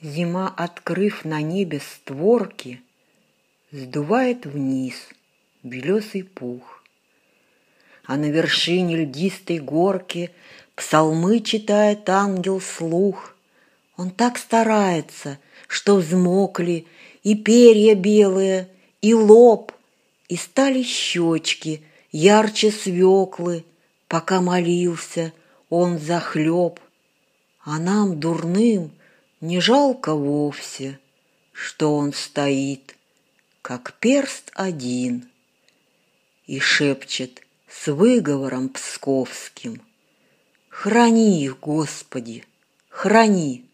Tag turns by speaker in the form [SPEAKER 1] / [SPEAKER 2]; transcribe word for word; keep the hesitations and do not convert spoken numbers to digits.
[SPEAKER 1] Зима, открыв на небе створки, сдувает вниз белесый пух. А на вершине льдистой горки псалмы читает ангел слух. Он так старается, что взмокли и перья белые, и лоб, и стали щечки ярче свеклы, пока молился он за хлеб. А нам, дурным, не жалко вовсе, что он стоит, как перст один, и шепчет с выговором псковским: «Храни их, Господи, храни!»